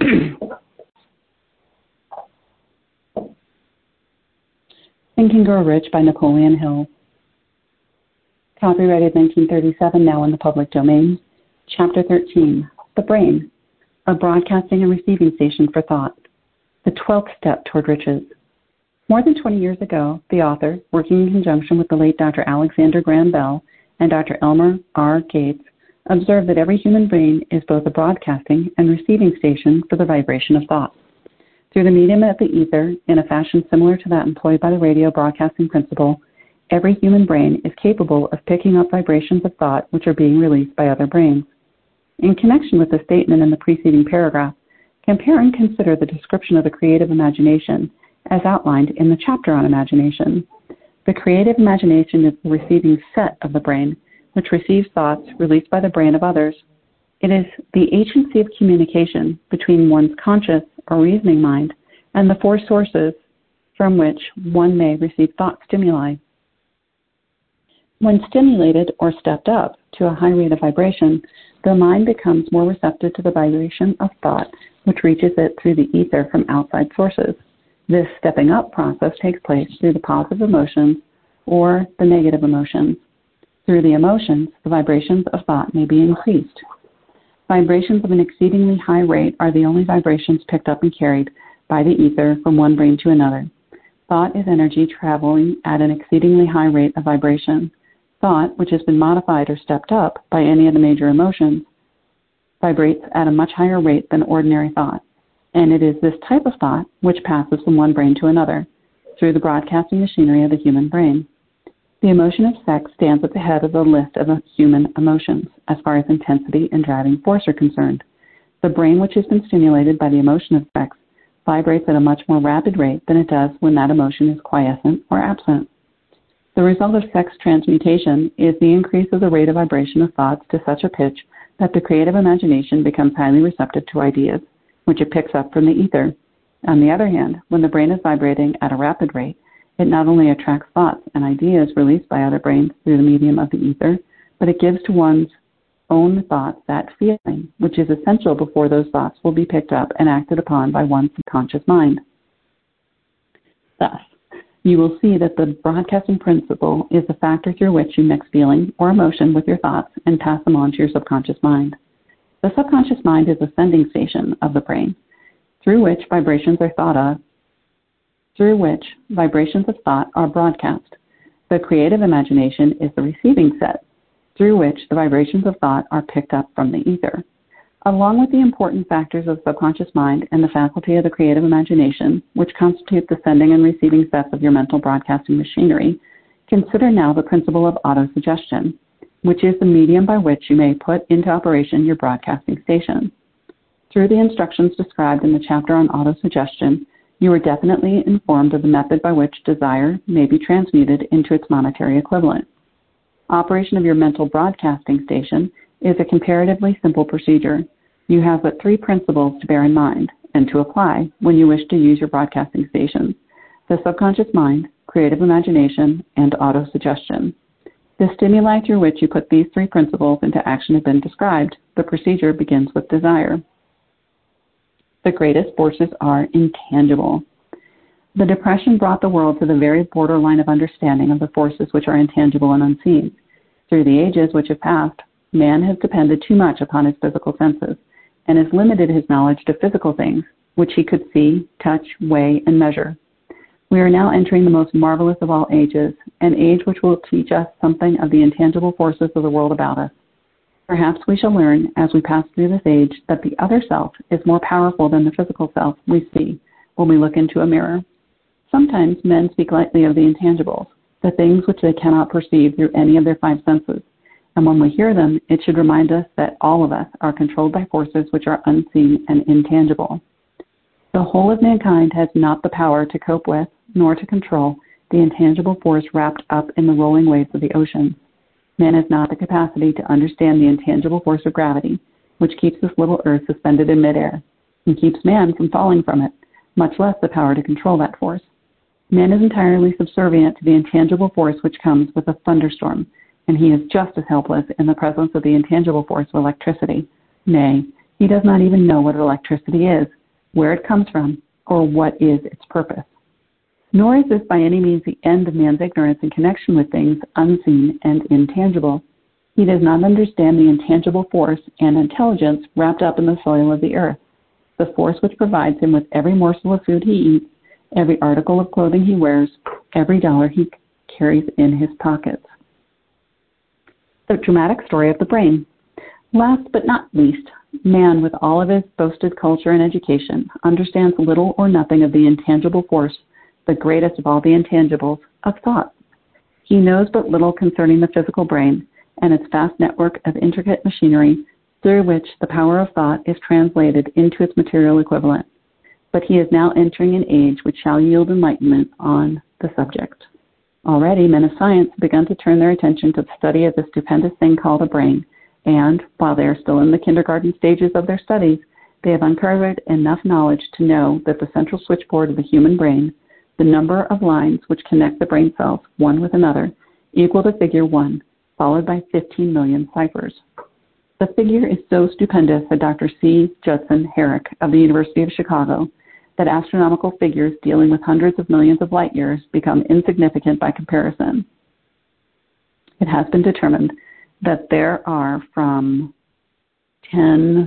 Think and Grow Rich by Napoleon Hill. Copyrighted 1937, now in the public domain. Chapter 13, The Brain, a broadcasting and receiving station for thought. The 12th step toward riches. More than 20 years ago, the author, working in conjunction with the late Dr. Alexander Graham Bell and Dr. Elmer R. Gates, observed that every human brain is both a broadcasting and receiving station for the vibration of thought. Through the medium of the ether, in a fashion similar to that employed by the radio broadcasting principle, every human brain is capable of picking up vibrations of thought which are being released by other brains. In connection with the statement in the preceding paragraph, compare and consider the description of the creative imagination as outlined in the chapter on imagination. The creative imagination is the receiving set of the brain, which receives thoughts released by the brain of others. It is the agency of communication between one's conscious or reasoning mind and the four sources from which one may receive thought stimuli. When stimulated or stepped up to a high rate of vibration, the mind becomes more receptive to the vibration of thought, which reaches it through the ether from outside sources. This stepping up process takes place through the positive emotions or the negative emotions. Through the emotions, the vibrations of thought may be increased. Vibrations of an exceedingly high rate are the only vibrations picked up and carried by the ether from one brain to another. Thought is energy traveling at an exceedingly high rate of vibration. Thought, which has been modified or stepped up by any of the major emotions, vibrates at a much higher rate than ordinary thought. And it is this type of thought which passes from one brain to another through the broadcasting machinery of the human brain. The emotion of sex stands at the head of the list of human emotions as far as intensity and driving force are concerned. The brain which has been stimulated by the emotion of sex vibrates at a much more rapid rate than it does when that emotion is quiescent or absent. The result of sex transmutation is the increase of the rate of vibration of thoughts to such a pitch that the creative imagination becomes highly receptive to ideas, which it picks up from the ether. On the other hand, when the brain is vibrating at a rapid rate, it not only attracts thoughts and ideas released by other brains through the medium of the ether, but it gives to one's own thoughts that feeling, which is essential before those thoughts will be picked up and acted upon by one's subconscious mind. Thus, you will see that the broadcasting principle is the factor through which you mix feeling or emotion with your thoughts and pass them on to your subconscious mind. The subconscious mind is a sending station of the brain, through which vibrations of thought are broadcast. The creative imagination is the receiving set, through which the vibrations of thought are picked up from the ether. Along with the important factors of subconscious mind and the faculty of the creative imagination, which constitute the sending and receiving sets of your mental broadcasting machinery, consider now the principle of autosuggestion, which is the medium by which you may put into operation your broadcasting station. Through the instructions described in the chapter on autosuggestion, you are definitely informed of the method by which desire may be transmuted into its monetary equivalent. Operation of your mental broadcasting station is a comparatively simple procedure. You have but three principles to bear in mind and to apply when you wish to use your broadcasting station: the subconscious mind, creative imagination, and autosuggestion. The stimuli through which you put these three principles into action have been described. The procedure begins with desire. The greatest forces are intangible. The Depression brought the world to the very borderline of understanding of the forces which are intangible and unseen. Through the ages which have passed, man has depended too much upon his physical senses and has limited his knowledge to physical things which he could see, touch, weigh, and measure. We are now entering the most marvelous of all ages, an age which will teach us something of the intangible forces of the world about us. Perhaps we shall learn, as we pass through this age, that the other self is more powerful than the physical self we see when we look into a mirror. Sometimes men speak lightly of the intangibles, the things which they cannot perceive through any of their five senses. And when we hear them, it should remind us that all of us are controlled by forces which are unseen and intangible. The whole of mankind has not the power to cope with, nor to control, the intangible force wrapped up in the rolling waves of the ocean. Man has not the capacity to understand the intangible force of gravity, which keeps this little earth suspended in midair, and keeps man from falling from it, much less the power to control that force. Man is entirely subservient to the intangible force which comes with a thunderstorm, and he is just as helpless in the presence of the intangible force of electricity. Nay, He does not even know what electricity is, where it comes from, or what is its purpose. Nor is this by any means the end of man's ignorance in connection with things unseen and intangible. He does not understand the intangible force and intelligence wrapped up in the soil of the earth, the force which provides him with every morsel of food he eats, every article of clothing he wears, every dollar he carries in his pockets. The dramatic story of the brain. Last but not least, man, with all of his boasted culture and education, understands little or nothing of the intangible force, the greatest of all the intangibles, of thought. He knows but little concerning the physical brain and its vast network of intricate machinery through which the power of thought is translated into its material equivalent. But he is now entering an age which shall yield enlightenment on the subject. Already, men of science have begun to turn their attention to the study of the stupendous thing called a brain, and, while they are still in the kindergarten stages of their studies, they have uncovered enough knowledge to know that the central switchboard of the human brain, the number of lines which connect the brain cells one with another, equal to figure 1, followed by 15 million ciphers. The figure is so stupendous, said Dr. C. Judson Herrick of the University of Chicago, that astronomical figures dealing with hundreds of millions of light years become insignificant by comparison. It has been determined that there are from 10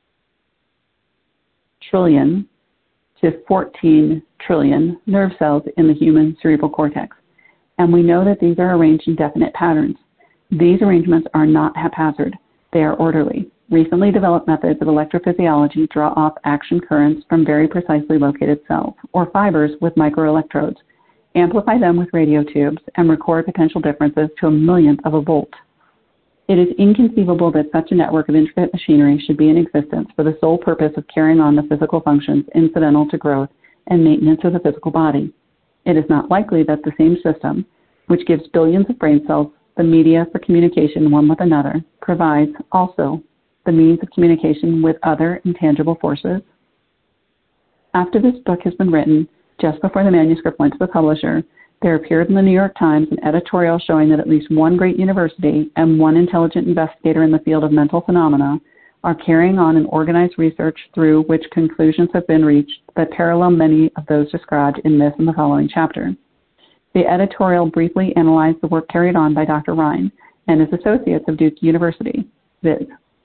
trillion to 14 trillion nerve cells in the human cerebral cortex, and we know that these are arranged in definite patterns. These arrangements are not haphazard. They are orderly. Recently developed methods of electrophysiology draw off action currents from very precisely located cells, or fibers with microelectrodes, amplify them with radio tubes, and record potential differences to a millionth of a volt. It is inconceivable that such a network of intricate machinery should be in existence for the sole purpose of carrying on the physical functions incidental to growth and maintenance of the physical body. It is not likely that the same system, which gives billions of brain cells the media for communication one with another, provides also the means of communication with other intangible forces. After this book has been written, just before the manuscript went to the publisher, there appeared in the New York Times an editorial showing that at least one great university and one intelligent investigator in the field of mental phenomena are carrying on an organized research through which conclusions have been reached that parallel many of those described in this and the following chapter. The editorial briefly analyzed the work carried on by Dr. Rhine and his associates of Duke University, viz.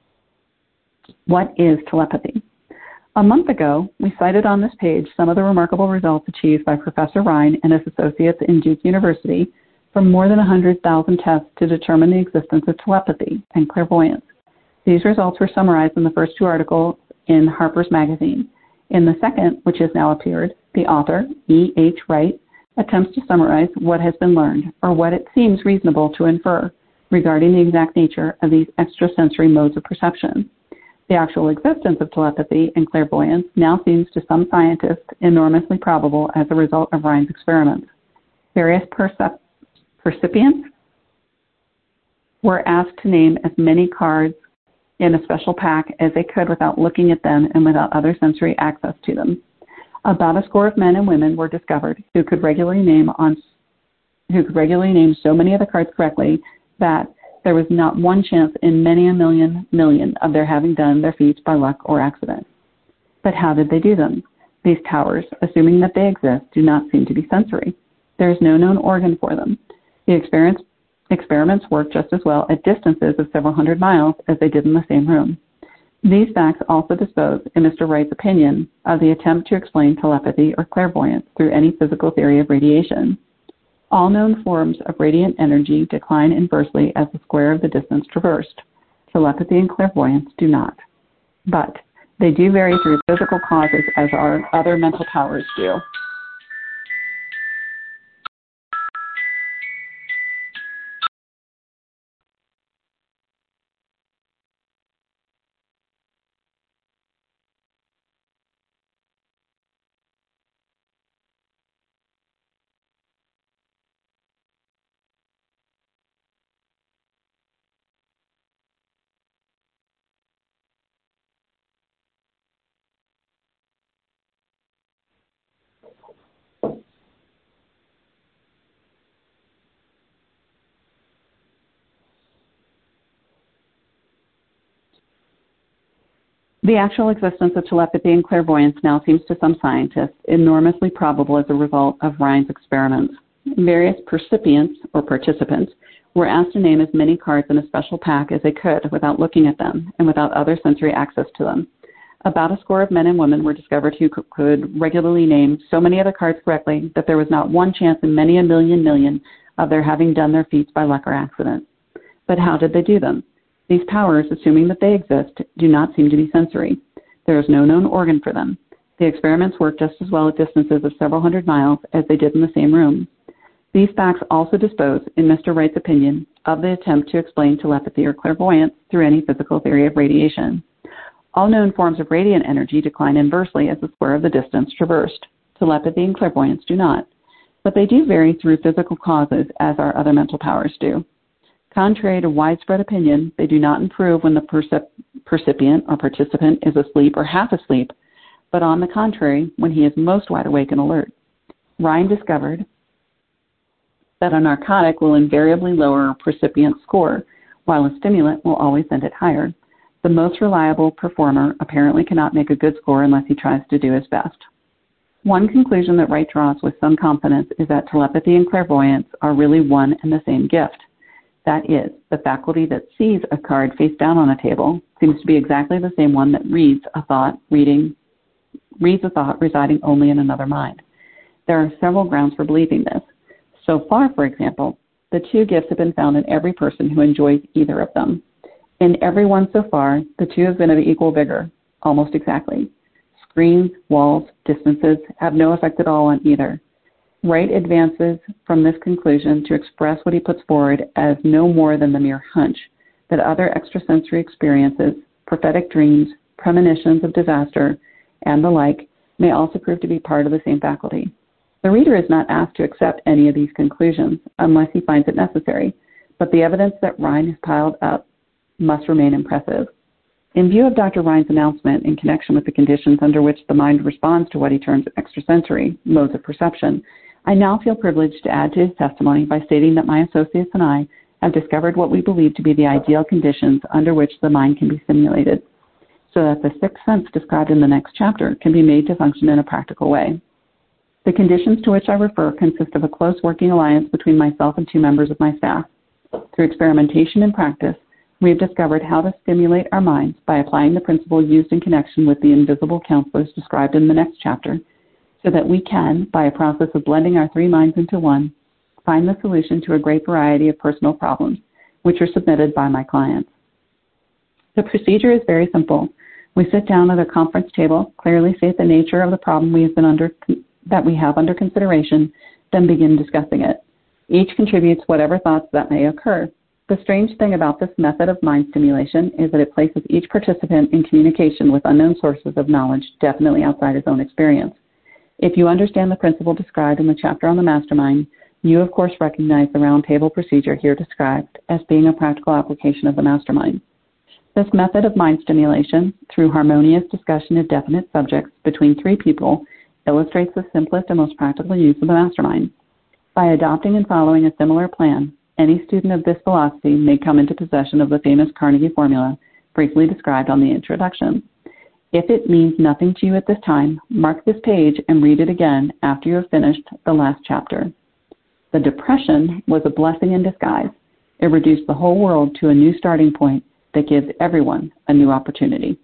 What is telepathy? A month ago, we cited on this page some of the remarkable results achieved by Professor Rhine and his associates in Duke University from more than 100,000 tests to determine the existence of telepathy and clairvoyance. These results were summarized in the first two articles in Harper's Magazine. In the second, which has now appeared, the author, E. H. Wright, attempts to summarize what has been learned, or what it seems reasonable to infer, regarding the exact nature of these extrasensory modes of perception. The actual existence of telepathy and clairvoyance now seems to some scientists enormously probable as a result of Rhine's experiments. Various percipients were asked to name as many cards in a special pack as they could without looking at them and without other sensory access to them. About a score of men and women were discovered who could regularly name so many of the cards correctly that there was not one chance in many a million of their having done their feats by luck or accident. But how did they do them? These towers, assuming that they exist, do not seem to be sensory. There is no known organ for them. The experiments work just as well at distances of several hundred miles as they did in the same room. These facts also dispose, in Mr. Wright's opinion, of the attempt to explain telepathy or clairvoyance through any physical theory of radiation. All known forms of radiant energy decline inversely as the square of the distance traversed. Telepathy and clairvoyance do not. But they do vary through physical causes as our other mental powers do. The actual existence of telepathy and clairvoyance now seems to some scientists enormously probable as a result of Rhine's experiments. Various percipients, or participants, were asked to name as many cards in a special pack as they could without looking at them and without other sensory access to them. About a score of men and women were discovered who could regularly name so many of the cards correctly that there was not one chance in many a million of their having done their feats by luck or accident. But how did they do them? These powers, assuming that they exist, do not seem to be sensory. There is no known organ for them. The experiments work just as well at distances of several hundred miles as they did in the same room. These facts also dispose, in Mr. Wright's opinion, of the attempt to explain telepathy or clairvoyance through any physical theory of radiation. All known forms of radiant energy decline inversely as the square of the distance traversed. Telepathy and clairvoyance do not, but they do vary through physical causes as our other mental powers do. Contrary to widespread opinion, they do not improve when the percipient or participant is asleep or half asleep, but on the contrary, when he is most wide awake and alert. Rhine discovered that a narcotic will invariably lower a percipient score, while a stimulant will always send it higher. The most reliable performer apparently cannot make a good score unless he tries to do his best. One conclusion that Wright draws with some confidence is that telepathy and clairvoyance are really one and the same gift. That is, the faculty that sees a card face down on a table seems to be exactly the same one that reads a thought residing only in another mind. There are several grounds for believing this. So far, for example, the two gifts have been found in every person who enjoys either of them. In every one so far, the two have been of equal vigor, almost exactly. Screens, walls, distances have no effect at all on either. Wright advances from this conclusion to express what he puts forward as no more than the mere hunch that other extrasensory experiences, prophetic dreams, premonitions of disaster, and the like may also prove to be part of the same faculty. The reader is not asked to accept any of these conclusions unless he finds it necessary, but the evidence that Rhine has piled up must remain impressive. In view of Dr. Rhine's announcement in connection with the conditions under which the mind responds to what he terms extrasensory modes of perception, I now feel privileged to add to his testimony by stating that my associates and I have discovered what we believe to be the ideal conditions under which the mind can be stimulated, so that the sixth sense described in the next chapter can be made to function in a practical way. The conditions to which I refer consist of a close working alliance between myself and two members of my staff. Through experimentation and practice, we have discovered how to stimulate our minds by applying the principle used in connection with the invisible counselors described in the next chapter, so that we can, by a process of blending our three minds into one, find the solution to a great variety of personal problems, which are submitted by my clients. The procedure is very simple. We sit down at a conference table, clearly state the nature of the problem that we have under consideration, then begin discussing it. Each contributes whatever thoughts that may occur. The strange thing about this method of mind stimulation is that it places each participant in communication with unknown sources of knowledge definitely outside his own experience. If you understand the principle described in the chapter on the mastermind, you of course recognize the round table procedure here described as being a practical application of the mastermind. This method of mind stimulation, through harmonious discussion of definite subjects between three people, illustrates the simplest and most practical use of the mastermind. By adopting and following a similar plan, any student of this philosophy may come into possession of the famous Carnegie formula, briefly described on the introduction. If it means nothing to you at this time, mark this page and read it again after you have finished the last chapter. The depression was a blessing in disguise. It reduced the whole world to a new starting point that gives everyone a new opportunity.